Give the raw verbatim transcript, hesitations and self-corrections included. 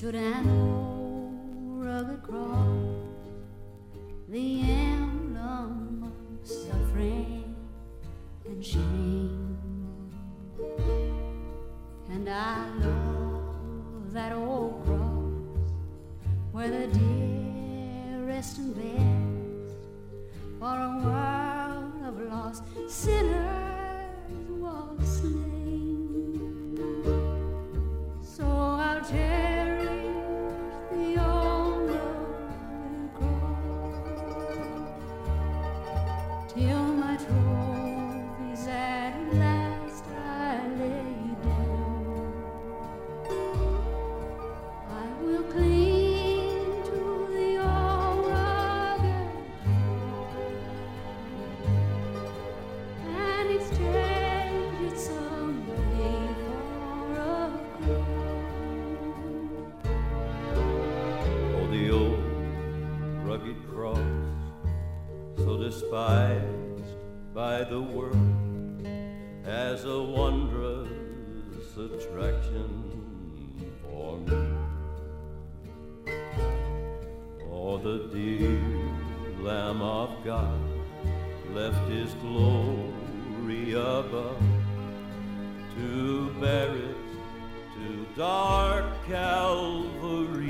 stood an old rugged cross, the emblem of suffering and shame. And I love that old cross where the dear rest and best for a world of lost sinners was slain. So I'll cherish the old rugged cross till my trophies at last I lay down. I will cling to the old rugged and exchange it someday for a crown. Oh, the old rugged cross, so despised by the world, as a wondrous attraction for me. Oh, the dear Lamb of God left his glory above to bear it to dark Calvary.